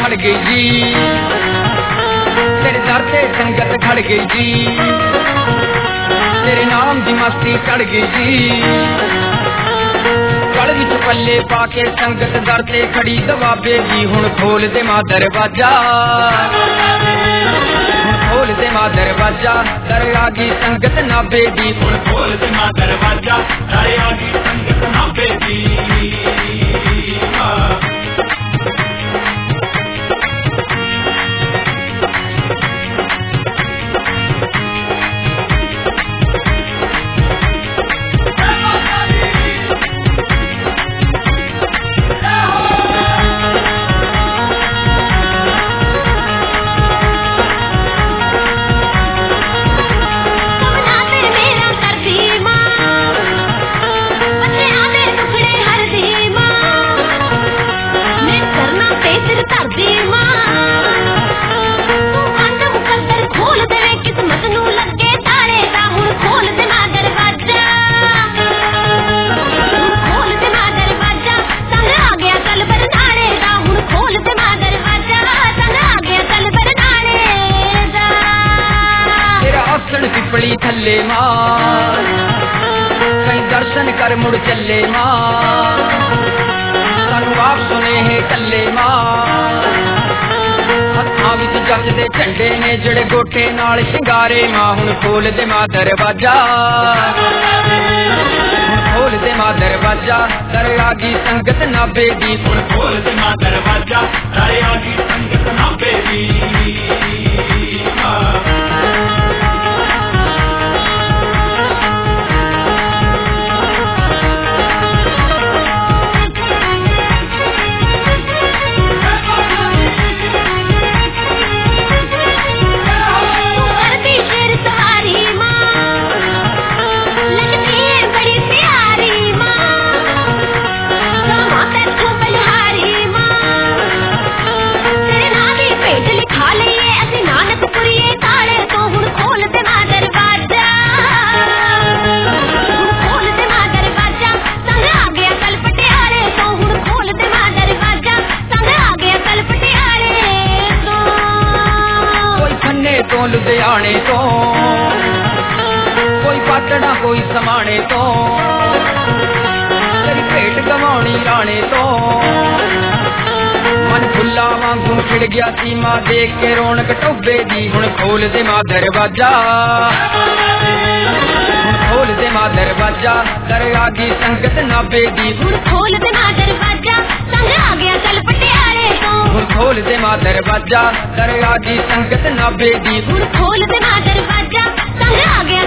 खड़ गई जी, तेरे दर ते संगत खड़ गई जी, तेरे नाम दी मस्ती चढ़ गई जी। गल विच पल्ले पाके संगत दर ते खड़ी दबाबे जी, हुण खोल दे मां दरवाजा, खोल दे मां दरवाजा, दर आ गई संगत नाबे दी, हुण खोल दे मां दरवाजा, दर आ गई संगत नाबे दी। पिपली थल्ले मां कहीं दर्शन कर मुड़ चले मां, सानू आप सुने है कल्ले मां। हत्थां विच जचदे झंडे ने जड़े गोटे नाल शिंगारे मां, हुण खोल दे मां दरवाजा, हुण खोल दे मां दरवाजा, दर आ गई संगत नाबे दी, हुण खोल दे मां दरवाजा, दर आ गई संगत नाबे दी। तो लुधियाने तो कोई पाटड़ा कोई समाने तो, तेरी भेट गवानी राणे तो, मन फुल्ला वांगू खिड़ गया सी मां देख के रौनक टोबे दी, हुण खोल दे मां दरवाजा, हुण खोल दे मां दरवाजा, दर आ गई संगत नाबे दी, हुण खोल दे मां दरवाजा, संग आ गया कल पटियाले तो, हुण खोल दे मां दरवाजा, दर आ गई संगत नाबे दी, हुण खोल दे मां दरवाजा, संग आ गया